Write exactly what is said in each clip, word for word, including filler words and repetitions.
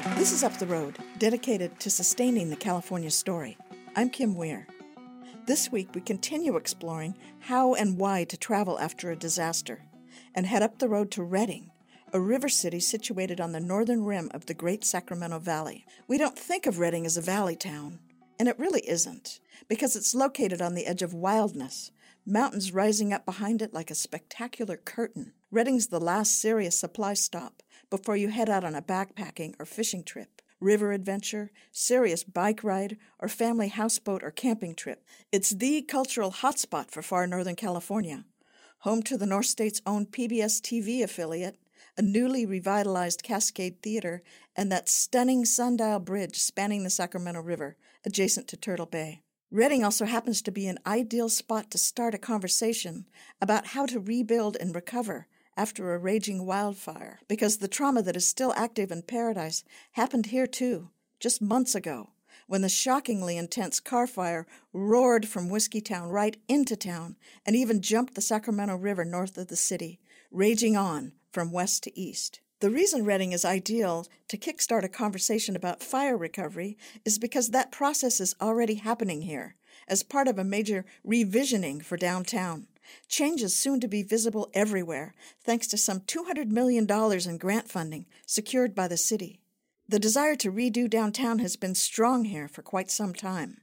This is Up the Road, dedicated to sustaining the California story. I'm Kim Weir. This week we continue exploring how and why to travel after a disaster, and head up the road to Redding, a river city situated on the northern rim of the Great Sacramento Valley. We don't think of Redding as a valley town, and it really isn't, because it's located on the edge of wildness, mountains rising up behind it like a spectacular curtain. Redding's the last serious supply stop before you head out on a backpacking or fishing trip, river adventure, serious bike ride, or family houseboat or camping trip. It's the cultural hotspot for far northern California, home to the North State's own P B S T V affiliate, a newly revitalized Cascade Theater, and that stunning sundial bridge spanning the Sacramento River, adjacent to Turtle Bay. Redding also happens to be an ideal spot to start a conversation about how to rebuild and recover after a raging wildfire, because the trauma that is still active in Paradise happened here too, just months ago, when the shockingly intense Carr Fire roared from Whiskeytown right into town and even jumped the Sacramento River north of the city, raging on from west to east. The reason Redding is ideal to kickstart a conversation about fire recovery is because that process is already happening here, as part of a major revisioning for downtown. Changes soon to be visible everywhere, thanks to some two hundred million dollars in grant funding secured by the city. The desire to redo downtown has been strong here for quite some time.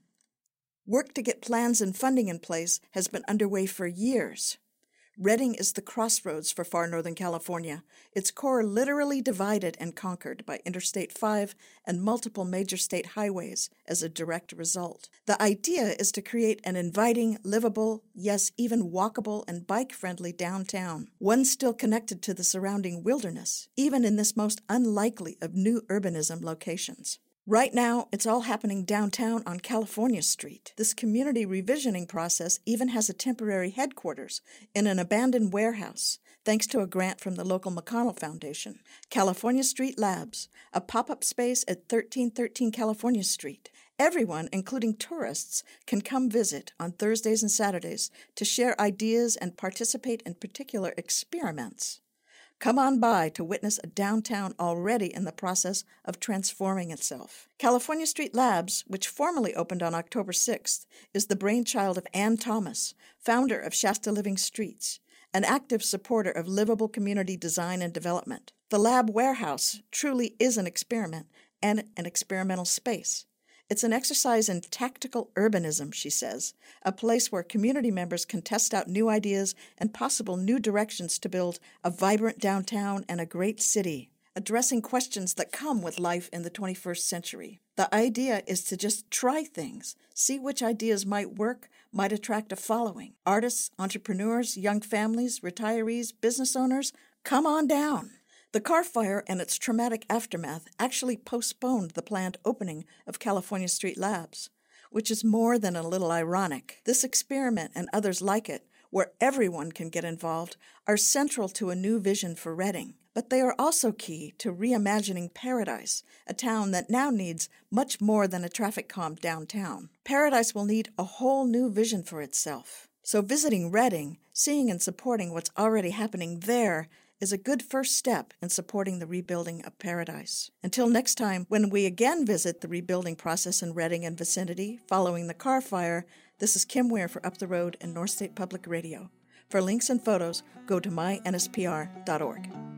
Work to get plans and funding in place has been underway for years. Redding is the crossroads for far northern California, its core literally divided and conquered by Interstate five and multiple major state highways as a direct result. The idea is to create an inviting, livable, yes, even walkable and bike-friendly downtown, one still connected to the surrounding wilderness, even in this most unlikely of new urbanism locations. Right now, it's all happening downtown on California Street. This community revisioning process even has a temporary headquarters in an abandoned warehouse, thanks to a grant from the local McConnell Foundation. California Street Labs, a pop-up space at thirteen thirteen California Street. Everyone, including tourists, can come visit on Thursdays and Saturdays to share ideas and participate in particular experiments. Come on by to witness a downtown already in the process of transforming itself. California Street Labs, which formally opened on October sixth, is the brainchild of Ann Thomas, founder of Shasta Living Streets, an active supporter of livable community design and development. The lab warehouse truly is an experiment and an experimental space. It's an exercise in tactical urbanism, she says, a place where community members can test out new ideas and possible new directions to build a vibrant downtown and a great city, addressing questions that come with life in the twenty-first century. The idea is to just try things, see which ideas might work, might attract a following. Artists, entrepreneurs, young families, retirees, business owners, come on down. The Carr Fire and its traumatic aftermath actually postponed the planned opening of California Street Labs, which is more than a little ironic. This experiment and others like it, where everyone can get involved, are central to a new vision for Redding. But they are also key to reimagining Paradise, a town that now needs much more than a traffic calm downtown. Paradise will need a whole new vision for itself. So visiting Redding, seeing and supporting what's already happening there, is a good first step in supporting the rebuilding of Paradise. Until next time, when we again visit the rebuilding process in Redding and vicinity following the Carr Fire, this is Kim Weir for Up the Road and North State Public Radio. For links and photos, go to my N S P R dot org.